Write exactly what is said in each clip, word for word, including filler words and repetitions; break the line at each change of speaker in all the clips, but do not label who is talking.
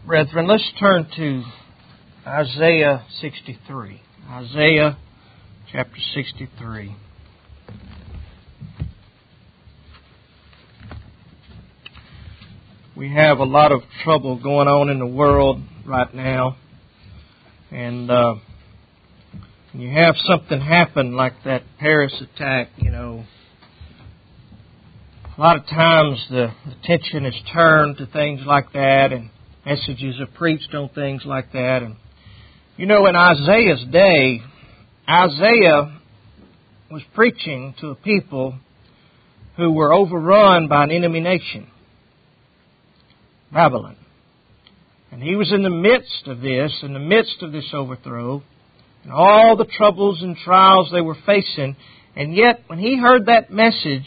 Brethren, let's turn to Isaiah sixty-three. Isaiah chapter sixty-three. We have a lot of trouble going on in the world right now. And uh, when you have something happen like that Paris attack, you know, a lot of times the attention is turned to things like that, and messages are preached on things like that. And you know, in Isaiah's day, Isaiah was preaching to a people who were overrun by an enemy nation, Babylon. And he was in the midst of this, in the midst of this overthrow, and all the troubles and trials they were facing. And yet, when he heard that message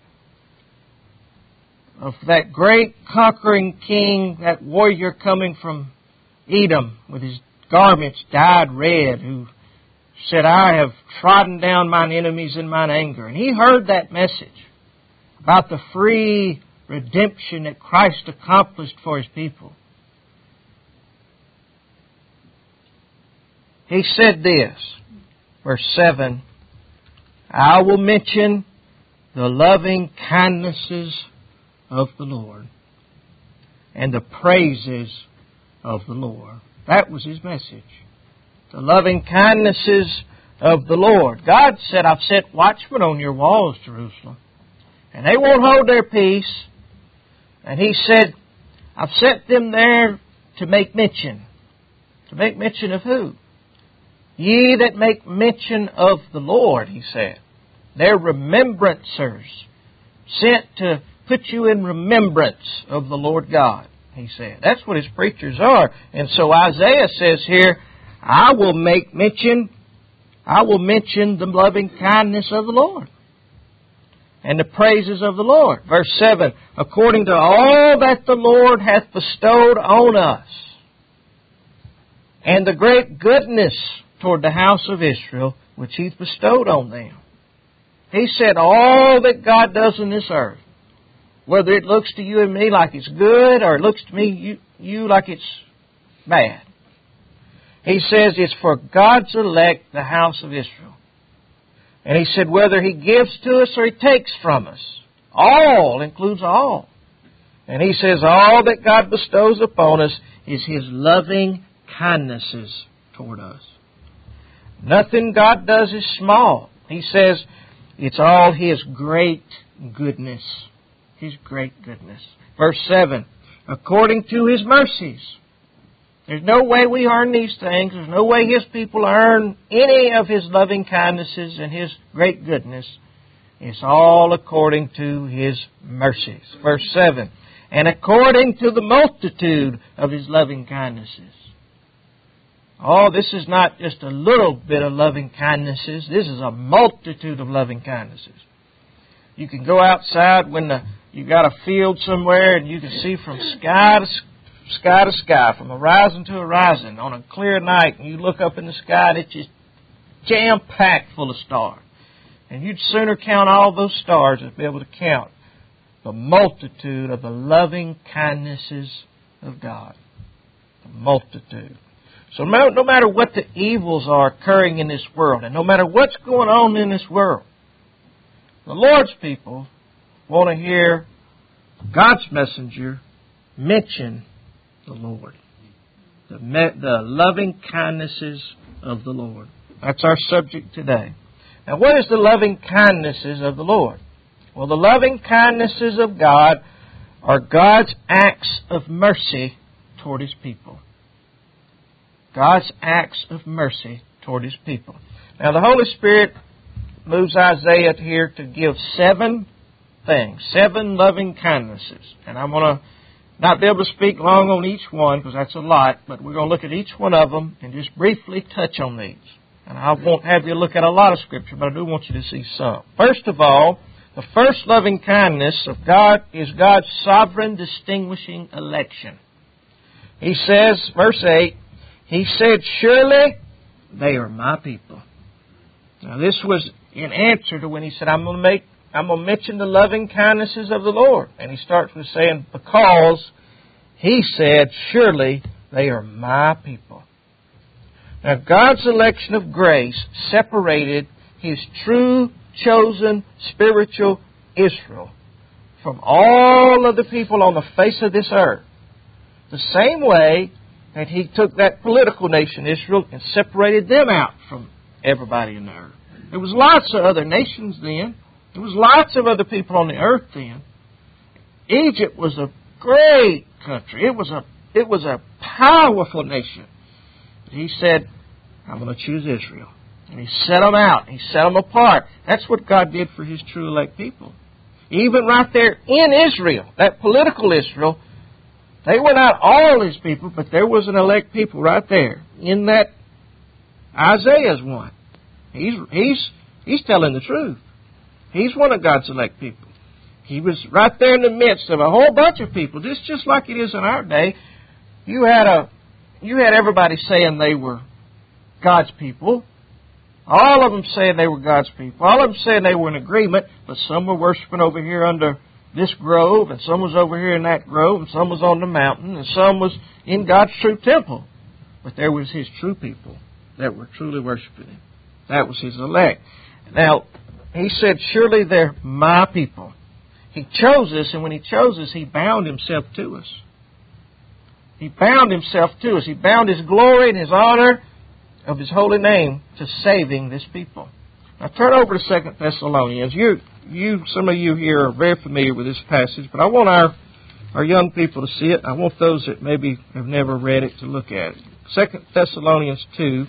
of that great conquering king, that warrior coming from Edom with his garments dyed red, who said, "I have trodden down mine enemies in mine anger." And he heard that message about the free redemption that Christ accomplished for His people. He said this, verse seven, "I will mention the loving kindnesses of the Lord and the praises of the Lord." That was His message. The loving kindnesses of the Lord. God said, "I've set watchmen on your walls, Jerusalem, and they won't hold their peace." And He said, "I've set them there to make mention." To make mention of who? "Ye that make mention of the Lord," He said. They're remembrancers, sent to put you in remembrance of the Lord God, He said. That's what His preachers are. And so Isaiah says here, I will make mention, I will mention the loving kindness of the Lord and the praises of the Lord. Verse seven, "According to all that the Lord hath bestowed on us, and the great goodness toward the house of Israel, which He's bestowed on them." He said all that God does in this earth, whether it looks to you and me like it's good, or it looks to me you, you like it's bad, He says it's for God's elect, the house of Israel. And He said whether He gives to us or He takes from us, all includes all. And He says all that God bestows upon us is His loving kindnesses toward us. Nothing God does is small. He says it's all His great goodness. His great goodness. Verse seven, "According to His mercies." There's no way we earn these things. There's no way His people earn any of His loving kindnesses and His great goodness. It's all according to His mercies. Verse seven, "And according to the multitude of His loving kindnesses." Oh, this is not just a little bit of loving kindnesses. This is a multitude of loving kindnesses. You can go outside when the, you got a field somewhere, and you can see from sky to sky to sky, from horizon to horizon, on a clear night, and you look up in the sky, and it's just jam-packed full of stars. And you'd sooner count all those stars than be able to count the multitude of the loving kindnesses of God. The multitude. So no, no matter what the evils are occurring in this world, and no matter what's going on in this world, the Lord's people want to hear God's messenger mention the Lord. The, me- the loving kindnesses of the Lord. That's our subject today. Now, what is the loving kindnesses of the Lord? Well, the loving kindnesses of God are God's acts of mercy toward His people. God's acts of mercy toward His people. Now, the Holy Spirit moves Isaiah here to give seven things, seven loving kindnesses. And I'm going to not be able to speak long on each one because that's a lot, but we're going to look at each one of them and just briefly touch on these. And I won't have you look at a lot of Scripture, but I do want you to see some. First of all, the first loving kindness of God is God's sovereign distinguishing election. He says, verse eight, He said, "Surely they are my people." Now this was in answer to when He said, I'm going to make, I'm going to mention the loving kindnesses of the Lord. And He starts with saying, because He said, surely they are my people. Now, God's election of grace separated His true, chosen, spiritual Israel from all of the people on the face of this earth. The same way that He took that political nation, Israel, and separated them out from everybody in the earth. There was lots of other nations then. There was lots of other people on the earth then. Egypt was a great country. It was a it was a powerful nation. He said, I'm going to choose Israel. And He set them out. He set them apart. That's what God did for His true elect people. Even right there in Israel, that political Israel, they were not all His people, but there was an elect people right there. In that, Isaiah's one. He's, he's, he's telling the truth. He's one of God's elect people. He was right there in the midst of a whole bunch of people, just, just like it is in our day. You had a, you had everybody saying they were God's people. All of them saying they were God's people. All of them saying they were in agreement, but some were worshiping over here under this grove, and some was over here in that grove, and some was on the mountain, and some was in God's true temple. But there was His true people that were truly worshiping Him. That was His elect. Now, He said, surely they're my people. He chose us, and when He chose us, He bound Himself to us. He bound Himself to us. He bound His glory and His honor of His holy name to saving this people. Now turn over to Second Thessalonians. You, you, some of you here are very familiar with this passage, but I want our, our young people to see it. I want those that maybe have never read it to look at it. Second Thessalonians two.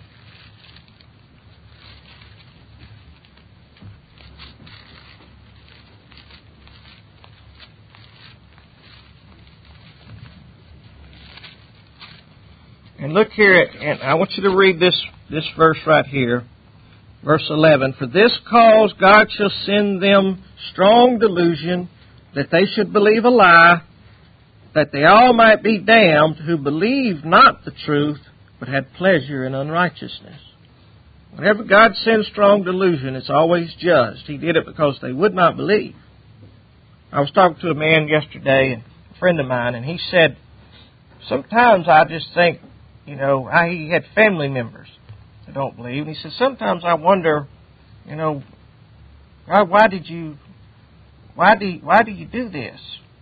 And look here, and I want you to read this, this verse right here, verse eleven. For this cause God shall send them strong delusion, that they should believe a lie, that they all might be damned, who believed not the truth, but had pleasure in unrighteousness. Whenever God sends strong delusion, it's always just. He did it because they would not believe. I was talking to a man yesterday, a friend of mine, and he said, sometimes I just think, you know, I, he had family members that don't believe. And he said, sometimes I wonder, you know, why, why did you, why do you, why do you do this?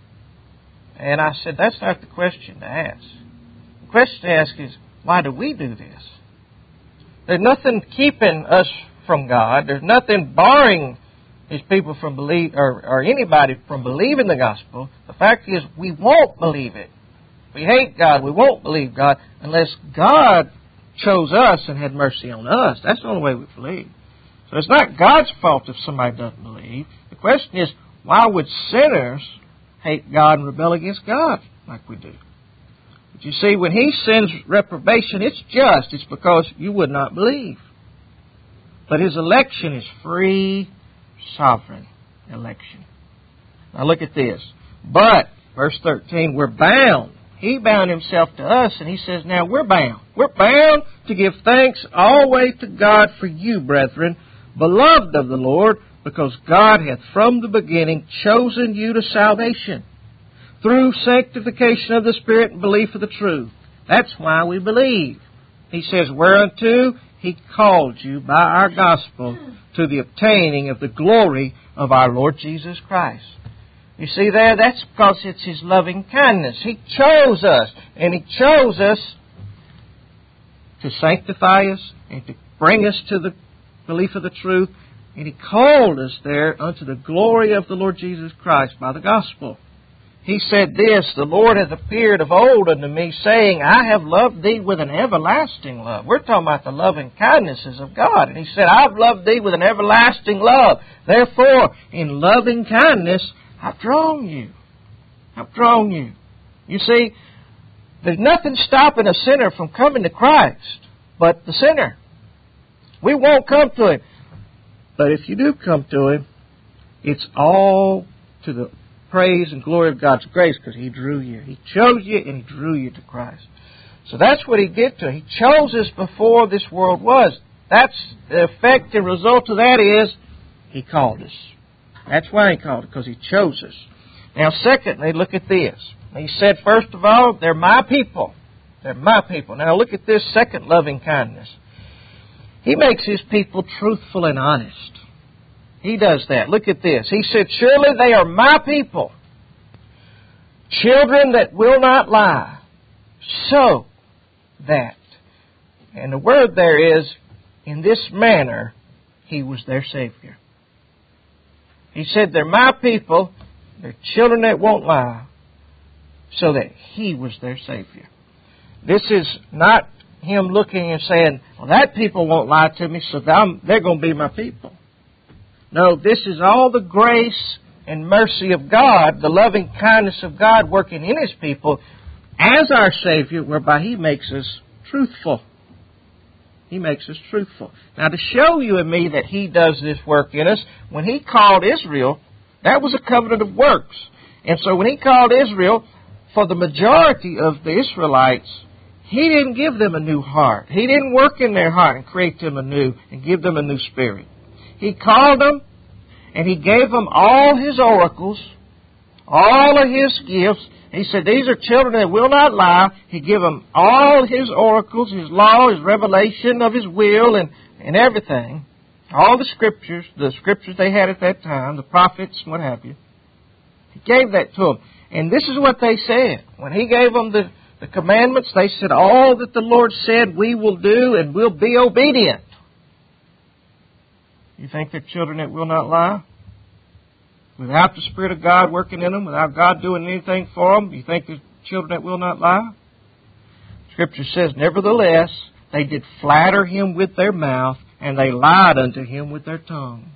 And I said, that's not the question to ask. The question to ask is, why do we do this? There's nothing keeping us from God. There's nothing barring His people from believe, or, or anybody from believing the gospel. The fact is, we won't believe it. We hate God. We won't believe God unless God chose us and had mercy on us. That's the only way we believe. So it's not God's fault if somebody doesn't believe. The question is, why would sinners hate God and rebel against God like we do? But you see, when He sends reprobation, it's just. It's because you would not believe. But His election is free, sovereign election. Now look at this. But, verse thirteen, we're bound. He bound Himself to us, and He says, now we're bound. We're bound to give thanks always to God for you, brethren, beloved of the Lord, because God hath from the beginning chosen you to salvation, through sanctification of the Spirit and belief of the truth. That's why we believe. He says, whereunto He called you by our gospel to the obtaining of the glory of our Lord Jesus Christ. You see there, that's because it's His loving kindness. He chose us, and He chose us to sanctify us and to bring us to the belief of the truth, and He called us there unto the glory of the Lord Jesus Christ by the gospel. He said this, the Lord hath appeared of old unto me, saying, I have loved thee with an everlasting love. We're talking about the loving kindnesses of God. And He said, I've loved thee with an everlasting love. Therefore, in loving kindness, I've drawn you. I've drawn you. You see, there's nothing stopping a sinner from coming to Christ but the sinner. We won't come to Him. But if you do come to Him, it's all to the praise and glory of God's grace because He drew you. He chose you and He drew you to Christ. So that's what He did to us. He chose us before this world was. That's the effect and result of that is He called us. That's why He called it, because He chose us. Now, secondly, look at this. He said, first of all, they're my people. They're my people. Now look at this second loving kindness. He makes His people truthful and honest. He does that. Look at this. He said, surely they are my people, children that will not lie, so that. And the word there is, in this manner, He was their Savior. He said, they're my people, they're children that won't lie, so that He was their Savior. This is not Him looking and saying, well, that people won't lie to me, so I'm, they're going to be my people. No, this is all the grace and mercy of God, the loving kindness of God working in His people as our Savior, whereby He makes us truthful. He makes us truthful. Now, to show you and me that He does this work in us, when He called Israel, that was a covenant of works. And so when He called Israel, for the majority of the Israelites, He didn't give them a new heart. He didn't work in their heart and create them anew and give them a new spirit. He called them, and He gave them all His oracles, all of His gifts. He said, these are children that will not lie. He gave them all His oracles, His law, His revelation of His will, and, and everything. All the scriptures, the scriptures they had at that time, the prophets, what have you. He gave that to them. And this is what they said. When He gave them the, the commandments, they said, all that the Lord said we will do, and we'll be obedient. You think they're children that will not lie? Without the Spirit of God working in them, without God doing anything for them, you think they're children that will not lie? Scripture says, nevertheless, they did flatter Him with their mouth, and they lied unto Him with their tongues.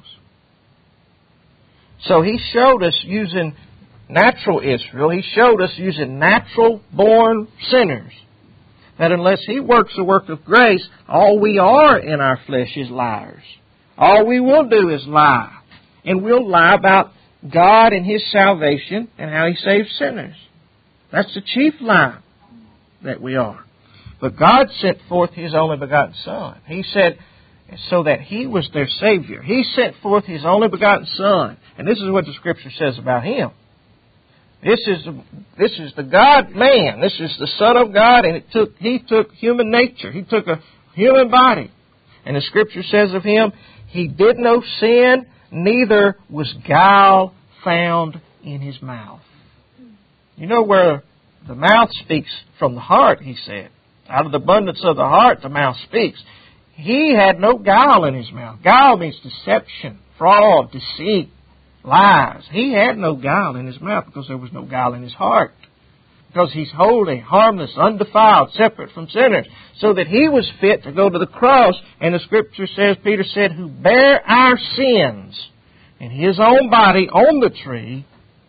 So He showed us using natural Israel, He showed us using natural-born sinners, that unless He works the work of grace, all we are in our flesh is liars. All we will do is lie. And we'll lie about God and His salvation and how He saves sinners. That's the chief lie that we are. But God sent forth His only begotten Son. He said, so that He was their Savior. He sent forth His only begotten Son. And this is what the Scripture says about Him. This is, this is the God-man. This is the Son of God, and it took, He took human nature. He took a human body. And the Scripture says of Him, He did no sin, neither was guile found in His mouth. You know where the mouth speaks from the heart, He said. Out of the abundance of the heart, the mouth speaks. He had no guile in His mouth. Guile means deception, fraud, deceit, lies. He had no guile in His mouth because there was no guile in His heart. Because He's holy, harmless, undefiled, separate from sinners. So that He was fit to go to the cross. And the Scripture says, Peter said, who bare our sins in His own body on the tree.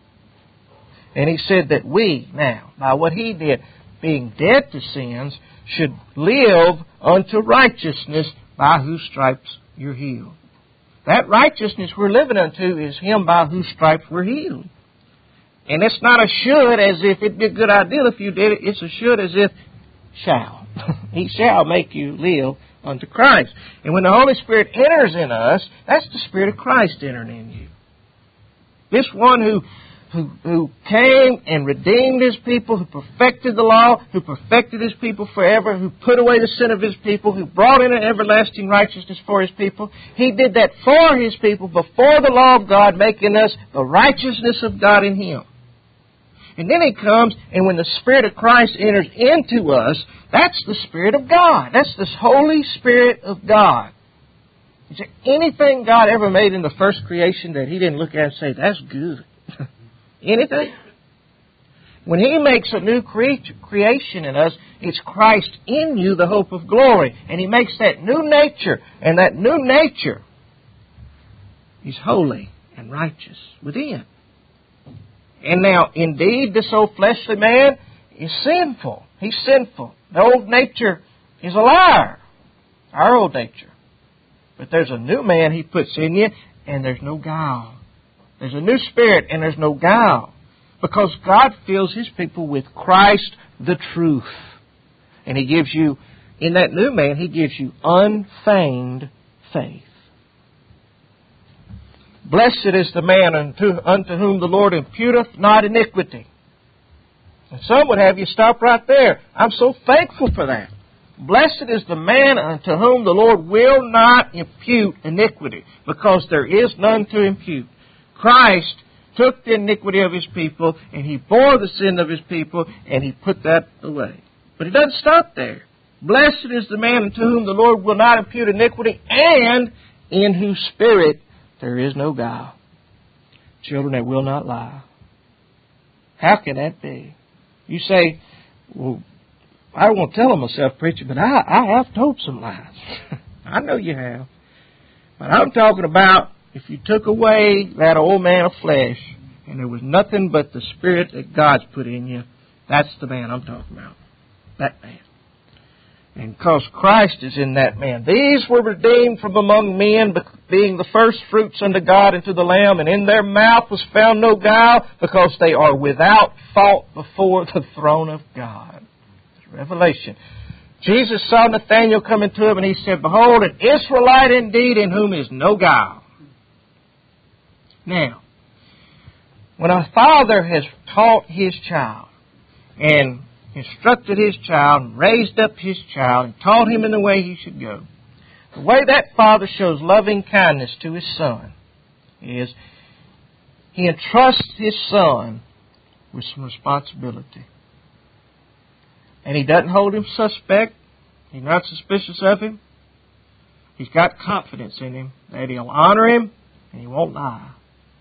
And He said that we now, by what He did, being dead to sins, should live unto righteousness, by whose stripes you're healed. That righteousness we're living unto is Him by whose stripes we're healed. And it's not a should as if it'd be a good idea if you did it. It's a should as if shall. He shall make you live unto Christ. And when the Holy Spirit enters in us, that's the Spirit of Christ entering in you. This one who, who, who came and redeemed His people, who perfected the law, who perfected His people forever, who put away the sin of His people, who brought in an everlasting righteousness for His people. He did that for His people before the law of God, making us the righteousness of God in Him. And then He comes, and when the Spirit of Christ enters into us, that's the Spirit of God. That's the Holy Spirit of God. Is there anything God ever made in the first creation that He didn't look at and say, that's good? Anything? When He makes a new cre- creation in us, it's Christ in you, the hope of glory. And He makes that new nature, and that new nature is holy and righteous within. And now, indeed, this old fleshly man is sinful. He's sinful. The old nature is a liar. Our old nature. But there's a new man He puts in you, and there's no guile. There's a new spirit, and there's no guile. Because God fills His people with Christ, the truth. And He gives you, in that new man, He gives you unfeigned faith. Blessed is the man unto, unto whom the Lord imputeth not iniquity. And some would have you stop right there. I'm so thankful for that. Blessed is the man unto whom the Lord will not impute iniquity, because there is none to impute. Christ took the iniquity of His people, and He bore the sin of His people, and He put that away. But it doesn't stop there. Blessed is the man unto whom the Lord will not impute iniquity, and in whose spirit there is no guile. Children that will not lie. How can that be? You say, well, I don't want to tell them myself, preacher, but I, I have told some lies. I know you have. But I'm talking about if you took away that old man of flesh and there was nothing but the Spirit that God's put in you, that's the man I'm talking about. That man. And because Christ is in that man. These were redeemed from among men, being the first fruits unto God and to the Lamb, and in their mouth was found no guile, because they are without fault before the throne of God. Revelation. Jesus saw Nathanael coming to him, and he said, Behold, an Israelite indeed, in whom is no guile. Now, when a father has taught his child, and instructed his child, and raised up his child, and taught him in the way he should go, the way that father shows loving kindness to his son is he entrusts his son with some responsibility. And he doesn't hold him suspect. He's not suspicious of him. He's got confidence in him that he'll honor him and he won't lie.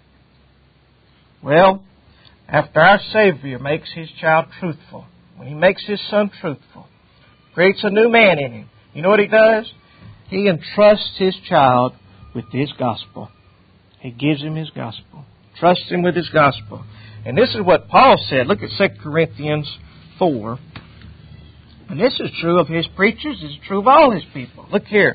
Well, after our Savior makes His child truthful, when He makes His son truthful, creates a new man in him, you know what He does? He entrusts His child with His gospel. He gives him His gospel. Trusts him with His gospel. And this is what Paul said. Look at Second Corinthians four. And this is true of his preachers. It's true of all his people. Look here.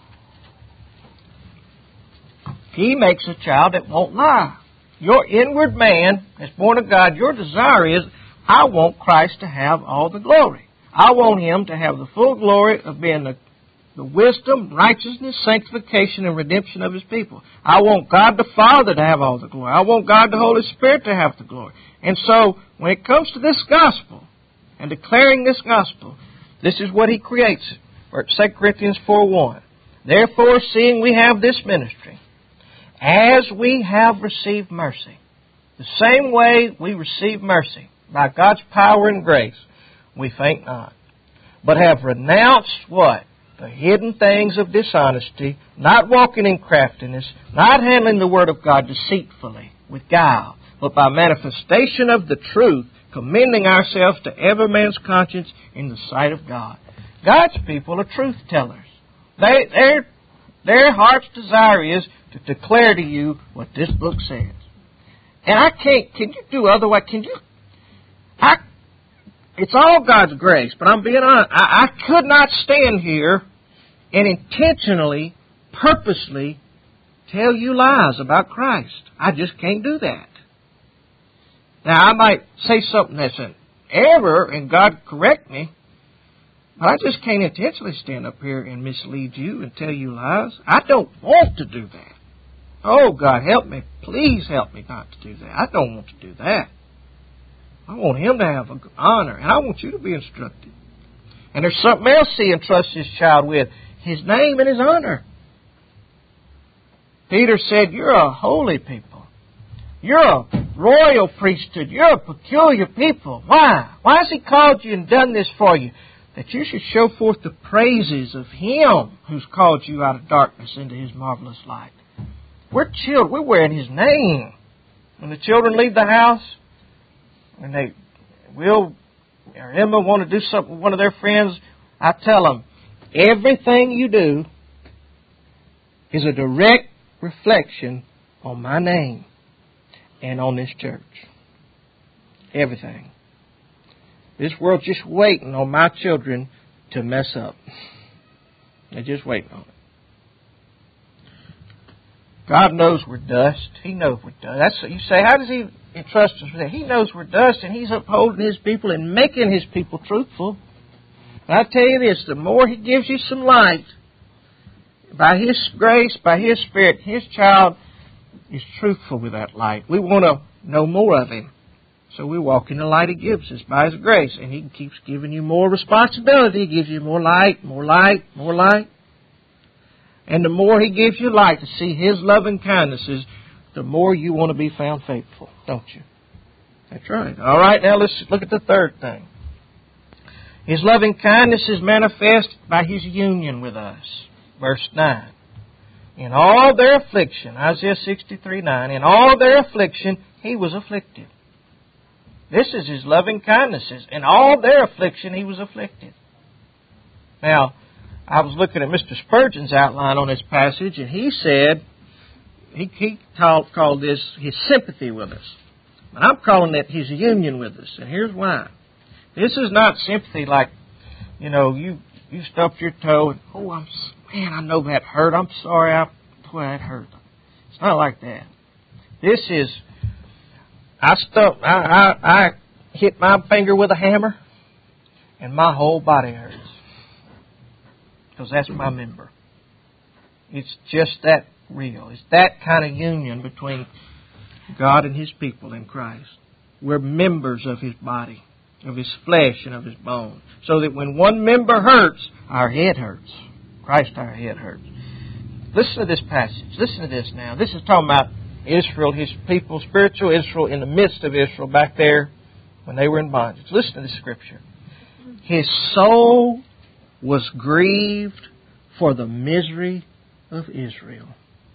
He makes a child that won't lie. Your inward man that's born of God, your desire is, I want Christ to have all the glory. I want Him to have the full glory of being the, the wisdom, righteousness, sanctification, and redemption of His people. I want God the Father to have all the glory. I want God the Holy Spirit to have the glory. And so, when it comes to this gospel, and declaring this gospel, this is what he creates. Second Corinthians four one. Therefore, seeing we have this ministry, as we have received mercy, the same way we receive mercy, by God's power and grace, we faint not, but have renounced what? The hidden things of dishonesty, not walking in craftiness, not handling the word of God deceitfully, with guile, but by manifestation of the truth, commending ourselves to every man's conscience in the sight of God. God's people are truth tellers. They, their, their heart's desire is to declare to you what this book says. And I can't, can you do otherwise? Can you, I, it's all God's grace, but I'm being honest. I, I could not stand here and intentionally, purposely tell you lies about Christ. I just can't do that. Now, I might say something that's an error, and God correct me, but I just can't intentionally stand up here and mislead you and tell you lies. I don't want to do that. Oh, God, help me. Please help me not to do that. I don't want to do that. I want Him to have honor, and I want you to be instructed. And there's something else He entrusts His child with, His name and His honor. Peter said, you're a holy people. You're a royal priesthood. You're a peculiar people. Why? Why has He called you and done this for you? That you should show forth the praises of Him who's called you out of darkness into His marvelous light. We're children. We're wearing His name. When the children leave the house, and they will or Emma want to do something with one of their friends, I tell them, everything you do is a direct reflection on my name and on this church. Everything. This world's just waiting on my children to mess up. They're just waiting on it. God knows we're dust. He knows we're dust. That's what you say, how does He entrust us with that? He knows we're dust, and He's upholding His people and making His people truthful. And I tell you this, the more He gives you some light, by His grace, by His Spirit, His child is truthful with that light. We want to know more of Him. So we walk in the light He gives us by His grace. And He keeps giving you more responsibility. He gives you more light, more light, more light. And the more He gives you light to see His loving kindnesses, the more you want to be found faithful, don't you? That's right. All right, now let's look at the third thing. His loving kindness is manifest by His union with us. Verse nine. In all their affliction, Isaiah sixty-three nine, in all their affliction, He was afflicted. This is His loving kindnesses. In all their affliction, He was afflicted. Now, I was looking at Mister Spurgeon's outline on this passage, and he said, he, he called, called this His sympathy with us. But I'm calling it His union with us, and here's why. This is not sympathy like, you know, you, you stubbed your toe, and, oh, I'm, man, I know that hurt. I'm sorry, I, boy, that hurt. It's not like that. This is, I stuck, I, I, I hit my finger with a hammer, and my whole body hurts. Because that's my member. It's just that real. It's that kind of union between God and His people in Christ. We're members of His body, of His flesh and of His bone. So that when one member hurts, our head hurts. Christ, our head hurts. Listen to this passage. Listen to this now. This is talking about Israel, His people, spiritual Israel, in the midst of Israel back there when they were in bondage. Listen to this scripture. His soul was grieved for the misery of Israel.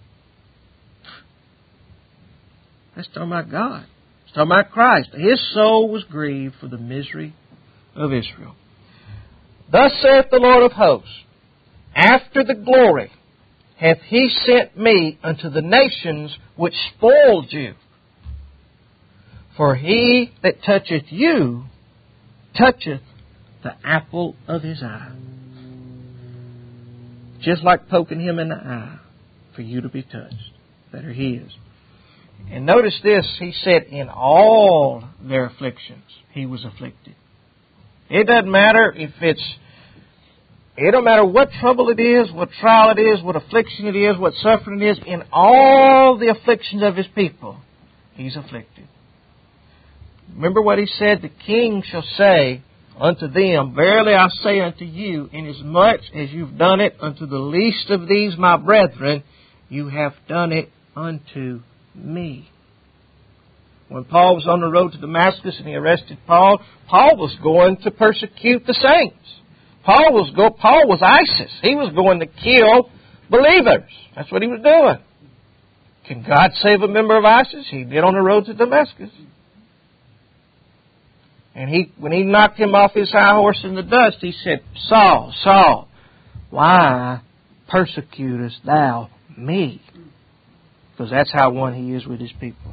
That's talking about God. It's talking about Christ. His soul was grieved for the misery of Israel. Thus saith the Lord of hosts, after the glory hath He sent me unto the nations which spoiled you. For he that toucheth you toucheth the apple of His eye. Just like poking Him in the eye for you to be touched. Better He is. And notice this, He said, in all their afflictions He was afflicted. It doesn't matter if it's, it don't matter what trouble it is, what trial it is, what affliction it is, what suffering it is, in all the afflictions of His people, He's afflicted. Remember what He said, the king shall say unto them, verily I say unto you, inasmuch as you've done it unto the least of these my brethren, you have done it unto me. When Paul was on the road to Damascus and he arrested Paul, Paul was going to persecute the saints. Paul was go, Paul was ISIS. He was going to kill believers. That's what he was doing. Can God save a member of ISIS? He did on the road to Damascus. And he, when he knocked him off his high horse in the dust, he said, Saul, Saul, why persecutest thou me? Because that's how one He is with His people.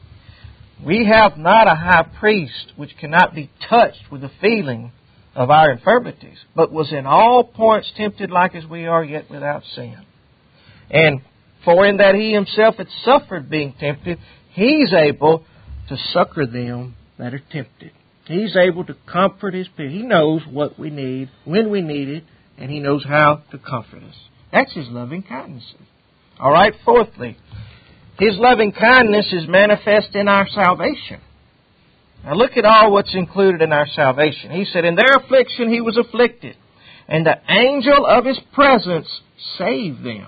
We have not a high priest which cannot be touched with the feeling of our infirmities, but was in all points tempted like as we are, yet without sin. And for in that He Himself had suffered being tempted, He's able to succor them that are tempted. He's able to comfort His people. He knows what we need, when we need it, and He knows how to comfort us. That's His loving kindness. All right, fourthly, His loving kindness is manifest in our salvation. Now look at all what's included in our salvation. He said, in their affliction He was afflicted, and the angel of His presence saved them.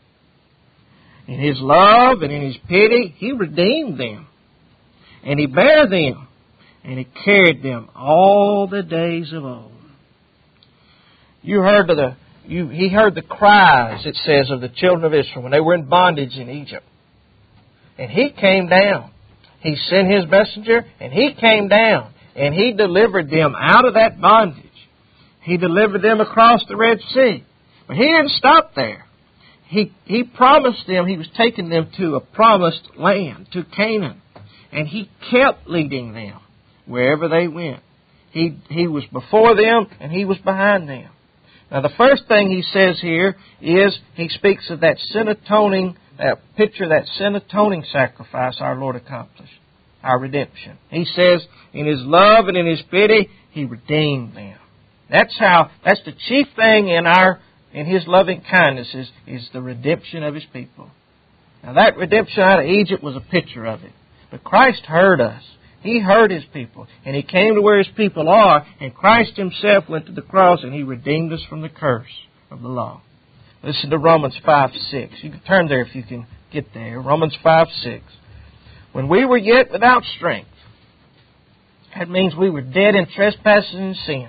In His love and in His pity, He redeemed them. And He bare them, and He carried them all the days of old. You heard of the, you, He heard the cries, it says, of the children of Israel when they were in bondage in Egypt. And He came down. He sent His messenger, and He came down, and He delivered them out of that bondage. He delivered them across the Red Sea. But He didn't stop there. He, he promised them, He was taking them to a promised land, to Canaan. And He kept leading them wherever they went. He, he was before them, and He was behind them. Now the first thing He says here is, He speaks of that sin atoning That picture, that sin atoning sacrifice our Lord accomplished, our redemption. He says, in His love and in His pity, He redeemed them. That's how, that's the chief thing in our, in His loving kindness is, is the redemption of His people. Now that redemption out of Egypt was a picture of it. But Christ heard us, He heard His people, and He came to where His people are, and Christ Himself went to the cross, and He redeemed us from the curse of the law. Listen to Romans five six. You can turn there if you can get there. Romans five six. When we were yet without strength, that means we were dead in trespasses and sin.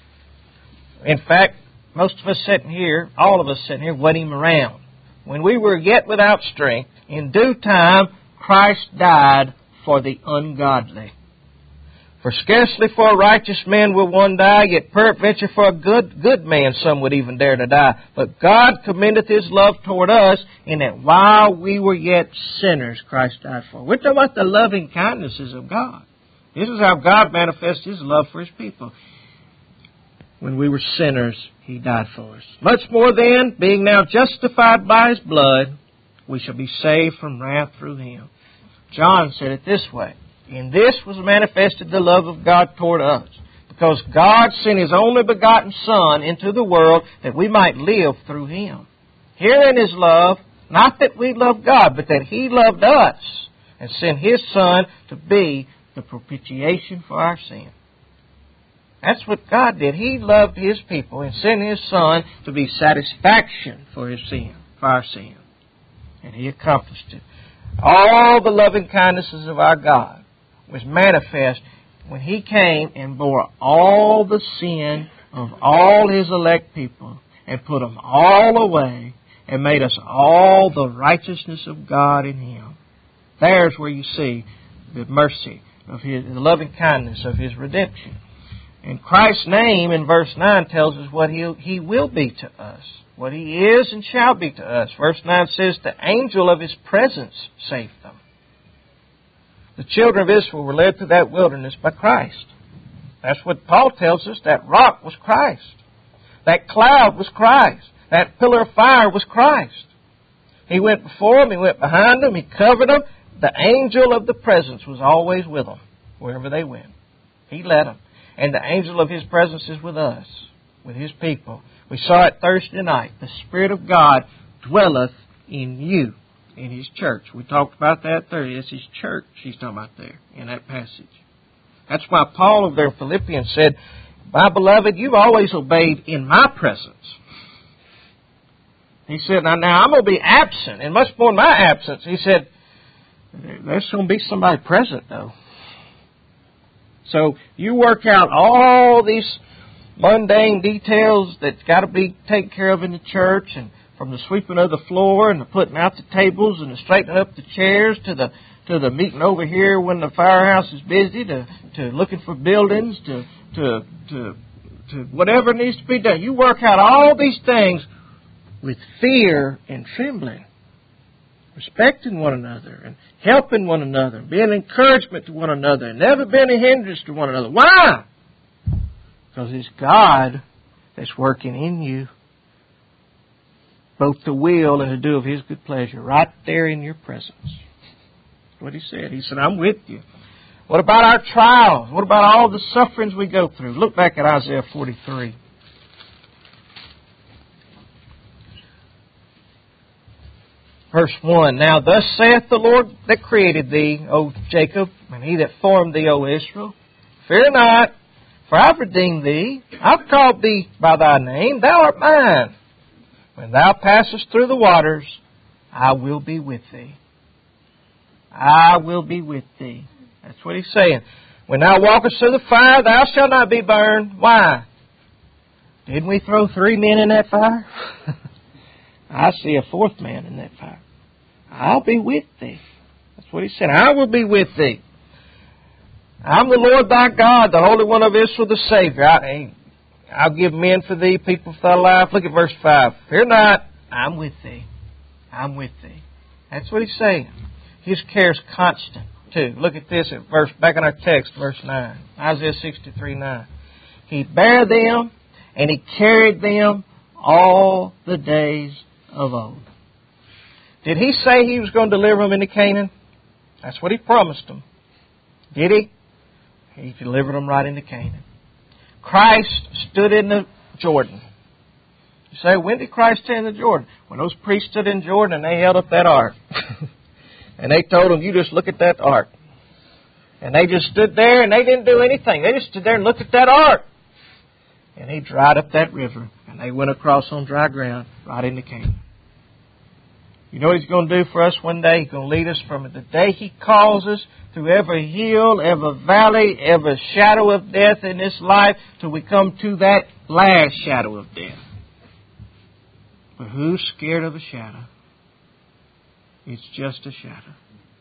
In fact, most of us sitting here, all of us sitting here, wasn't even around. When we were yet without strength, in due time, Christ died for the ungodly. For scarcely for a righteous man will one die, yet peradventure for a good good man some would even dare to die. But God commendeth His love toward us, in that while we were yet sinners, Christ died for us. We're talking about the loving kindnesses of God. This is how God manifests His love for His people. When we were sinners, He died for us. Much more then, being now justified by His blood, we shall be saved from wrath through Him. John said it this way. In this was manifested the love of God toward us, because God sent His only begotten Son into the world that we might live through Him. Herein is love, not that we love God, but that He loved us and sent His Son to be the propitiation for our sin. That's what God did. He loved His people and sent His Son to be satisfaction for His sin, for our sin. And He accomplished it. All the loving kindnesses of our God was manifest when He came and bore all the sin of all His elect people and put them all away and made us all the righteousness of God in Him. There's where you see the mercy of His, the loving kindness of His redemption. And Christ's name in verse nine tells us what He, he will be to us, what He is and shall be to us. Verse nine says, the angel of His presence saved them. The children of Israel were led through that wilderness by Christ. That's what Paul tells us. That rock was Christ. That cloud was Christ. That pillar of fire was Christ. He went before them. He went behind them. He covered them. The angel of the presence was always with them wherever they went. He led them. And the angel of His presence is with us, with His people. We saw it Thursday night. The Spirit of God dwelleth in you, in His church. We talked about that Thursday. It's His church He's talking about there in that passage. That's why Paul over there in Philippians said, my beloved, you've always obeyed in my presence. He said, now, now I'm going to be absent, and much more in my absence. He said, there's going to be somebody present, though. So you work out all these mundane details that's got to be taken care of in the church, and from the sweeping of the floor and the putting out the tables and the straightening up the chairs to the to the meeting over here when the firehouse is busy, to, to looking for buildings, to to to to whatever needs to be done. You work out all these things with fear and trembling, respecting one another and helping one another, being an encouragement to one another, and never being a hindrance to one another. Why? Because it's God that's working in you, both to will and to do of His good pleasure, right there in your presence. That's what He said. He said, I'm with you. What about our trials? What about all the sufferings we go through? Look back at Isaiah forty-three. Verse one, now thus saith the Lord that created thee, O Jacob, and He that formed thee, O Israel. Fear not, for I've redeemed thee. I've called thee by thy name. Thou art mine. When thou passest through the waters, I will be with thee. I will be with thee. That's what He's saying. When thou walkest through the fire, thou shalt not be burned. Why? Didn't we throw three men in that fire? I see a fourth man in that fire. I'll be with thee. That's what He said. I will be with thee. I'm the Lord thy God, the Holy One of Israel, the Savior. I, I'll give men for thee, people for thy life. Look at verse five. Fear not, I'm with thee. I'm with thee. That's what He's saying. His care is constant, too. Look at this at verse, back in our text, verse nine. Isaiah sixty-three nine. He bare them, and He carried them all the days of old. Did He say He was going to deliver them into Canaan? That's what He promised them. Did He? He delivered them right into Canaan. Christ stood in the Jordan. You say, when did Christ stand in the Jordan? When those priests stood in Jordan and they held up that ark. And they told him, you just look at that ark. And they just stood there and they didn't do anything. They just stood there and looked at that ark. And He dried up that river. And they went across on dry ground right into Canaan. You know what He's going to do for us one day? He's going to lead us from the day He calls us through every hill, every valley, every shadow of death in this life till we come to that last shadow of death. But who's scared of a shadow? It's just a shadow.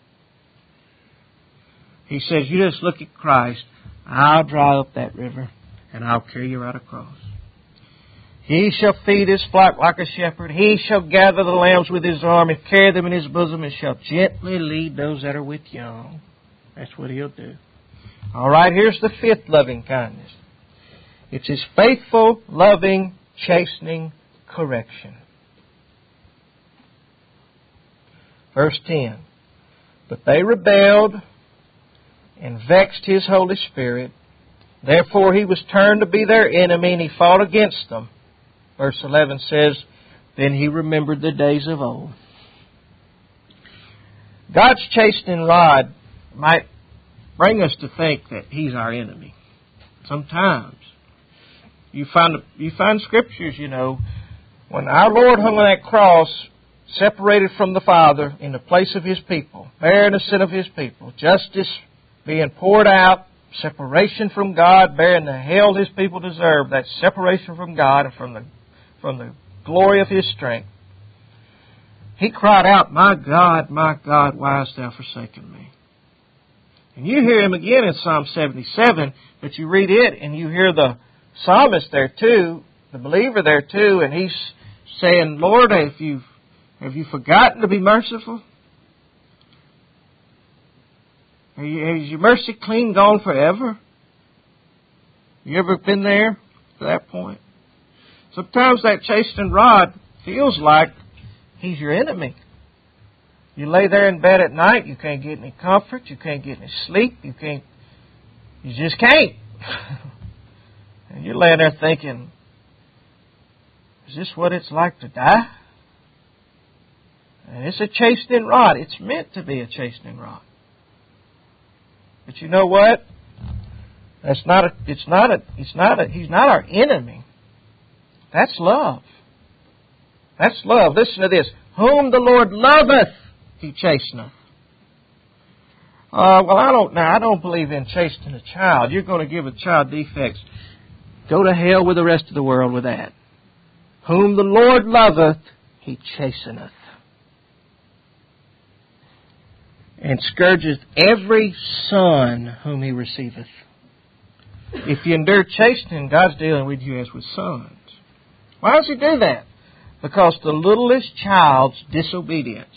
He says, you just look at Christ. I'll dry up that river and I'll carry you right across. He shall feed His flock like a shepherd. He shall gather the lambs with His arm and carry them in His bosom and shall gently lead those that are with young. That's what He'll do. All right, here's the fifth loving kindness. It's His faithful, loving, chastening correction. Verse ten. But they rebelled and vexed His Holy Spirit. Therefore He was turned to be their enemy and He fought against them. Verse eleven says, then He remembered the days of old. God's chastening rod might bring us to think that He's our enemy. Sometimes. You find, you find scriptures, you know, when our Lord hung on that cross, separated from the Father in the place of His people, bearing the sin of His people, justice being poured out, separation from God, bearing the hell His people deserve, that separation from God and from the from the glory of His strength. He cried out, my God, my God, why hast Thou forsaken me? And you hear Him again in Psalm seventy-seven, but you read it and you hear the psalmist there too, the believer there too, and he's saying, Lord, have you, have you forgotten to be merciful? Are you, is your mercy clean gone forever? You ever been there to that point? Sometimes that chastening rod feels like He's your enemy. You lay there in bed at night, you can't get any comfort, you can't get any sleep, you can't, you just can't. And you're laying there thinking, is this what it's like to die? And it's a chastening rod. It's meant to be a chastening rod. But you know what? That's not a, it's not a, it's not a, He's not our enemy. That's love. That's love. Listen to this. Whom the Lord loveth, He chasteneth. Uh, well, I don't now. I don't believe in chastening a child. You're going to give a child defects. Go to hell with the rest of the world with that. Whom the Lord loveth, He chasteneth. And scourgeth every son whom He receiveth. If you endure chastening, God's dealing with you as with sons. Why does He do that? Because the littlest child's disobedience,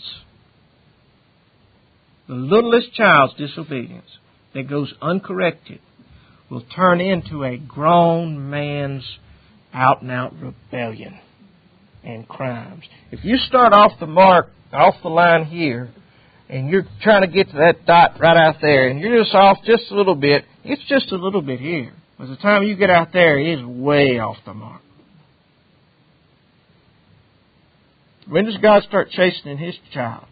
the littlest child's disobedience that goes uncorrected will turn into a grown man's out-and-out rebellion and crimes. If you start off the mark, off the line here, and you're trying to get to that dot right out there, and you're just off just a little bit, it's just a little bit here. By the time you get out there, it's way off the mark. When does God start chastening His child?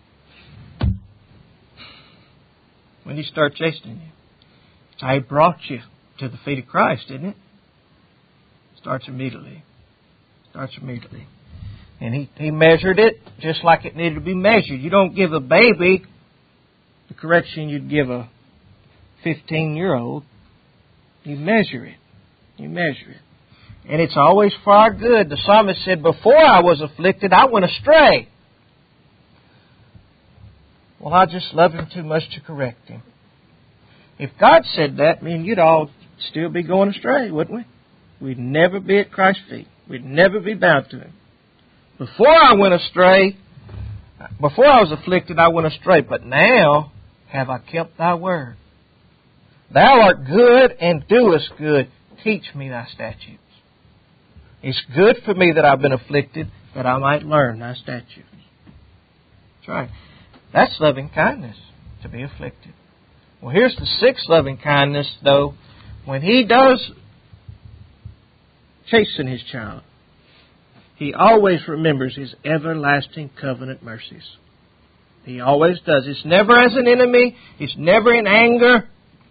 When He starts chastening you. It's how He brought you to the feet of Christ, isn't it? Starts immediately. Starts immediately. And he, he measured it just like it needed to be measured. You don't give a baby the correction you'd give a fifteen-year-old. You measure it. You measure it. And it's always for our good. The psalmist said, before I was afflicted, I went astray. Well, I just love Him too much to correct Him. If God said that, me and you'd all still be going astray, wouldn't we? We'd never be at Christ's feet. We'd never be bound to Him. Before I went astray, before I was afflicted, I went astray. But now have I kept Thy word. Thou art good and doest good. Teach me Thy statutes. It's good for me that I've been afflicted, that I might learn Thy statutes. That's right. That's loving kindness, to be afflicted. Well, here's the sixth loving kindness, though. When He does chasten His child, He always remembers His everlasting covenant mercies. He always does. It's never as an enemy. It's never in anger.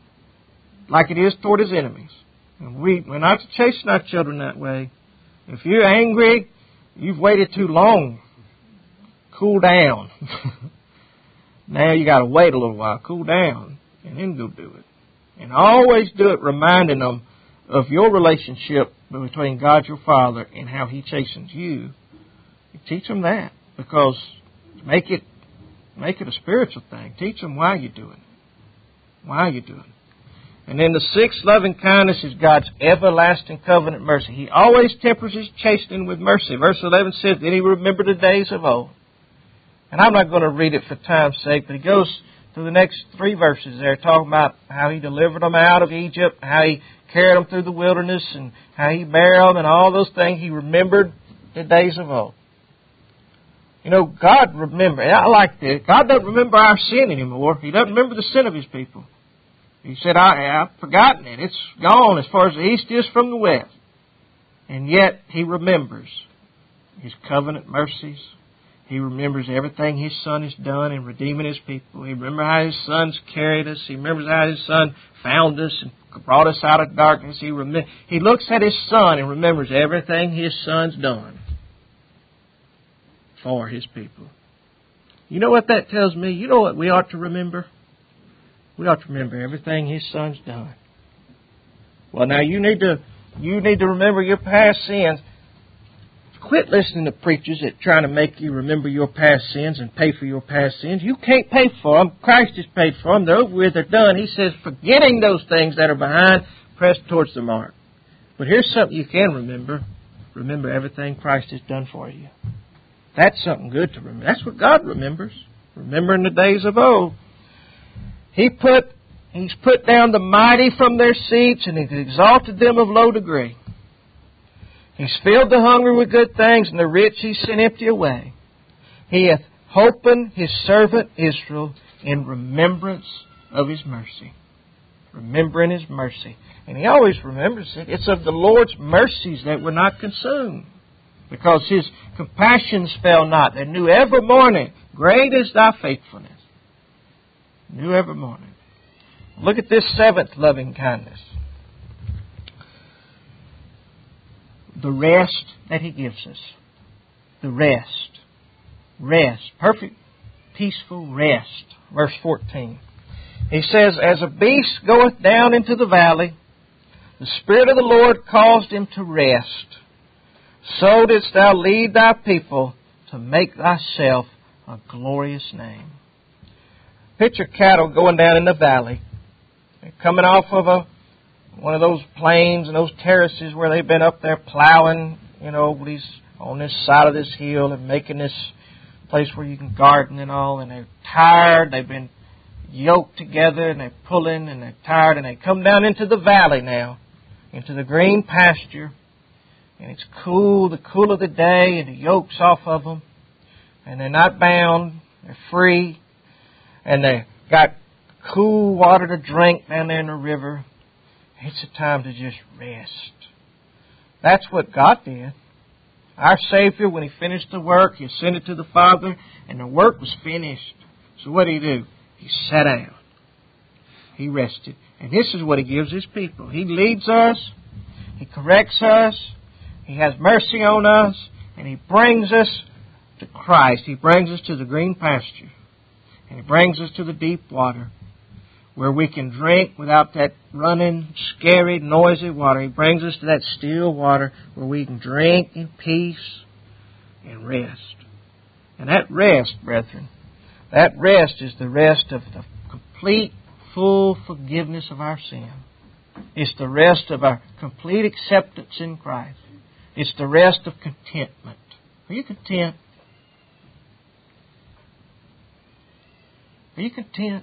like it is toward His enemies. And we, we're not chasing our children that way. If you're angry, you've waited too long. Cool down. Now you got to wait a little while. Cool down. And then go do it. And always do it reminding them of your relationship between God your Father and how He chastens you. You teach them that. Because make it make it a spiritual thing. Teach them why you're doing it. Why you're doing it. And then the sixth loving kindness is God's everlasting covenant mercy. He always tempers His chastening with mercy. Verse eleven says, then He remembered the days of old. And I'm not going to read it for time's sake, but He goes through the next three verses there, talking about how He delivered them out of Egypt, how He carried them through the wilderness, and how He buried them, and all those things. He remembered the days of old. You know, God remember. I like this. God doesn't remember our sin anymore. He doesn't remember the sin of His people. He said, I, I've forgotten it. It's gone as far as the east is from the west. And yet, He remembers His covenant mercies. He remembers everything His Son has done in redeeming His people. He remembers how His Son's carried us. He remembers how His Son found us and brought us out of darkness. He rem- He looks at His Son and remembers everything His Son's done for His people. You know what that tells me? You know what we ought to remember? We ought to remember everything His Son's done. Well, now you need to you need to remember your past sins. Quit listening to preachers that trying to make you remember your past sins and pay for your past sins. You can't pay for them. Christ has paid for them. They're over with. They're done. He says, forgetting those things that are behind, press towards the mark. But here's something you can remember. Remember everything Christ has done for you. That's something good to remember. That's what God remembers. Remembering the days of old. He put, He's put down the mighty from their seats, and He's exalted them of low degree. He's filled the hungry with good things, and the rich He sent empty away. He hath holpen His servant Israel in remembrance of His mercy. Remembering His mercy. And He always remembers it. It's of the Lord's mercies that we're not consumed, because His compassions fail not. They're new every morning. Great is Thy faithfulness. New every morning. Look at this seventh loving kindness. The rest that He gives us. The rest. Rest. Perfect, peaceful rest. Verse fourteen. He says, as a beast goeth down into the valley, the Spirit of the Lord caused him to rest. So didst Thou lead Thy people to make Thyself a glorious name. Picture cattle going down in the valley. They're coming off of a one of those plains and those terraces where they've been up there plowing, you know, these, on this side of this hill and making this place where you can garden and all. And they're tired. They've been yoked together and they're pulling and they're tired. And they come down into the valley now, into the green pasture. And it's cool, the cool of the day, and the yoke's off of them. And they're not bound. They're free. And they've got cool water to drink down there in the river. It's a time to just rest. That's what God did. Our Savior, when He finished the work, He ascended to the Father, and the work was finished. So what did He do? He sat down. He rested. And this is what He gives His people. He leads us. He corrects us. He has mercy on us. And He brings us to Christ. He brings us to the green pasture. And He brings us to the deep water, where we can drink without that running, scary, noisy water. He brings us to that still water where we can drink in peace and rest. And that rest, brethren, that rest is the rest of the complete, full forgiveness of our sin. It's the rest of our complete acceptance in Christ. It's the rest of contentment. Are you content? Are you content?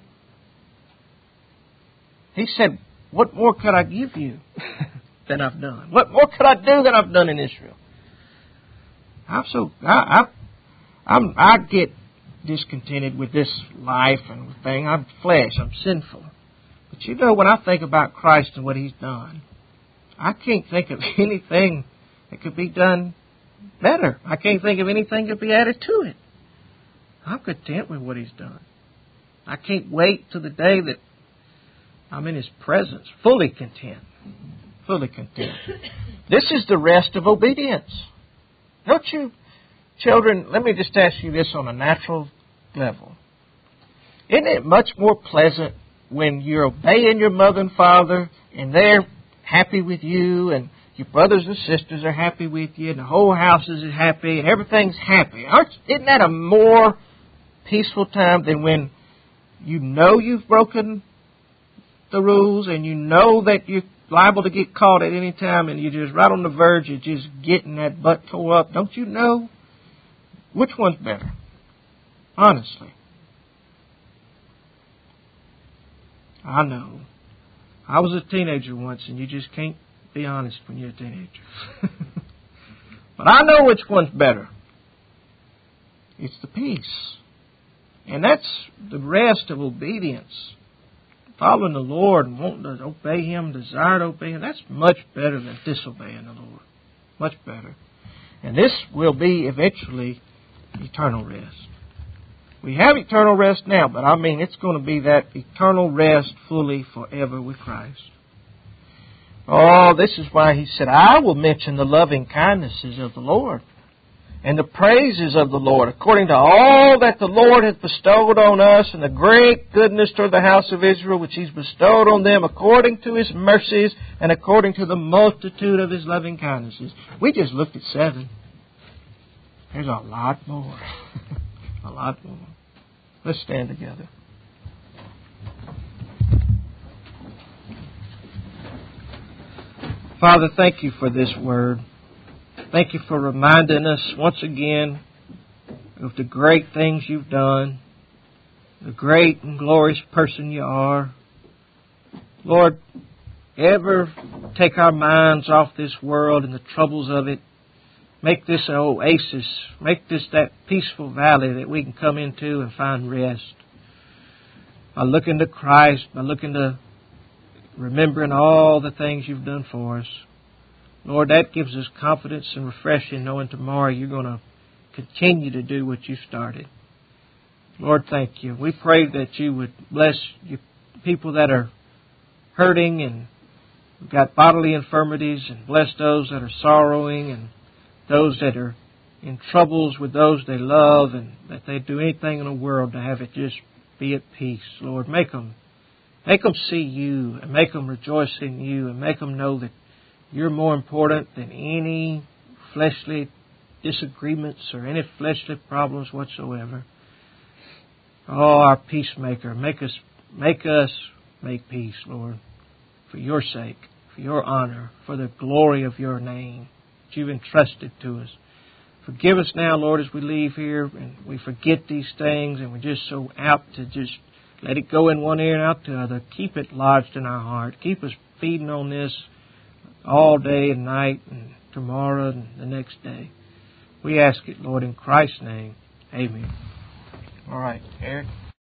He said, what more could I give you than I've done? What more could I do than I've done in Israel? I'm so, I, I, I'm, I get discontented with this life and thing. I'm flesh. I'm sinful. But you know, when I think about Christ and what He's done, I can't think of anything that could be done better. I can't think of anything that could be added to it. I'm content with what He's done. I can't wait till the day that I'm in His presence, fully content. Fully content. This is the rest of obedience. Don't you, children, let me just ask you this on a natural level. Isn't it much more pleasant when you're obeying your mother and father and they're happy with you and your brothers and sisters are happy with you and the whole house is happy and everything's happy? Aren't, isn't that a more peaceful time than when you know you've broken the rules and you know that you're liable to get caught at any time and you're just right on the verge of just getting that butt tore up? Don't you know? Which one's better? Honestly. I know. I was a teenager once, and you just can't be honest when you're a teenager. But I know which one's better. It's the peace. And that's the rest of obedience. Following the Lord and wanting to obey Him, desire to obey Him, that's much better than disobeying the Lord. Much better. And this will be eventually eternal rest. We have eternal rest now, but I mean it's going to be that eternal rest fully forever with Christ. Oh, this is why He said, I will mention the loving kindnesses of the Lord and the praises of the Lord, according to all that the Lord hath bestowed on us and the great goodness toward the house of Israel, which He's bestowed on them according to His mercies and according to the multitude of His loving kindnesses. We just looked at seven. There's a lot more. A lot more. Let's stand together. Father, thank You for this word. Thank You for reminding us once again of the great things You've done, the great and glorious person You are. Lord, ever take our minds off this world and the troubles of it. Make this an oasis. Make this that peaceful valley that we can come into and find rest. By looking to Christ, by looking to remembering all the things You've done for us. Lord, that gives us confidence and refreshing knowing tomorrow You're going to continue to do what You started. Lord, thank You. We pray that You would bless You people that are hurting and got bodily infirmities, and bless those that are sorrowing and those that are in troubles with those they love, and that they do anything in the world to have it just be at peace. Lord, make them, make them see You and make them rejoice in You and make them know that You're more important than any fleshly disagreements or any fleshly problems whatsoever. Oh, our peacemaker, make us, make us make peace, Lord, for Your sake, for Your honor, for the glory of Your name that You've entrusted to us. Forgive us now, Lord, as we leave here and we forget these things and we're just so apt to just let it go in one ear and out the other. Keep it lodged in our heart. Keep us feeding on this all day and night and tomorrow and the next day. We ask it, Lord, in Christ's name. Amen. All right, Eric.